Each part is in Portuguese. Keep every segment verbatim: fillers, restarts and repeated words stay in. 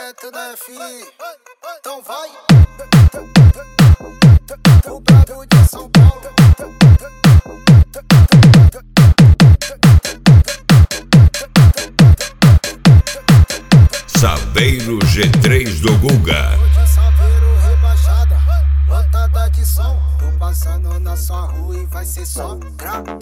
elenco da F I. Então vai. O brabo de São Paulo. Saveiro G três do Guga. Saveiro rebaixada, lotada de som. Tô passando na sua rua e vai ser só grau.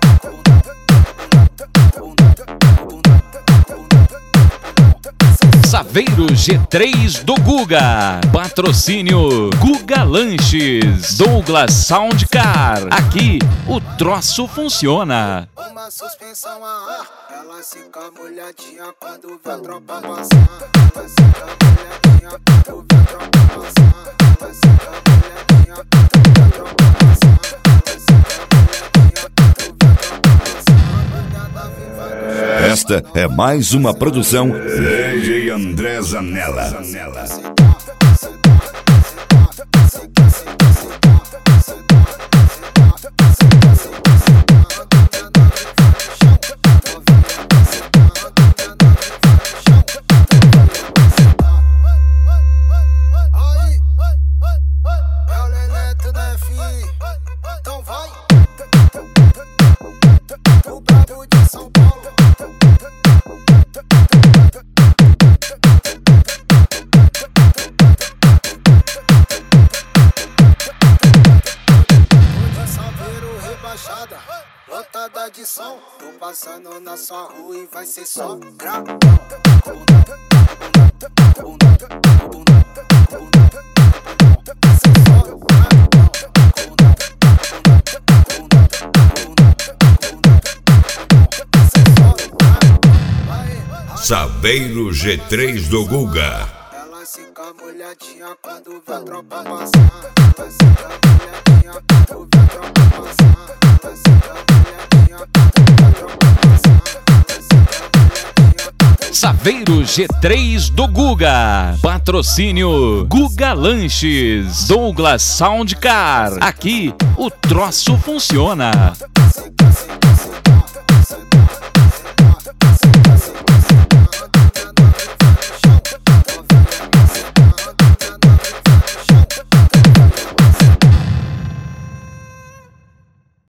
Saveiro G três do Guga. Patrocínio Guga Lanches, Douglas Sound Car. Aqui o troço funciona. Uma suspensão a ar, ela fica molhadinha quando vê a tropa passar. Ela fica molhadinha quando vê a tropa passar. Ela fica molhadinha quando vê a tropa passar. Ela fica molhadinha quando vê a tropa passar. Esta é mais uma produção D J André Zanella. Então vai. O brabo de São Paulo. Lotada de som, tô passando na sua rua e vai ser só grau. Saveiro G três do Guga. Ela fica molhadinha quando vê a tropa passar. Ela fica molhadinha quando vê a tropa passar. Ela fica molhadinha quando vê a tropa passar. Saveiro G três do Guga. Patrocínio Guga Lanches, Douglas Sound Car. Aqui o troço funciona.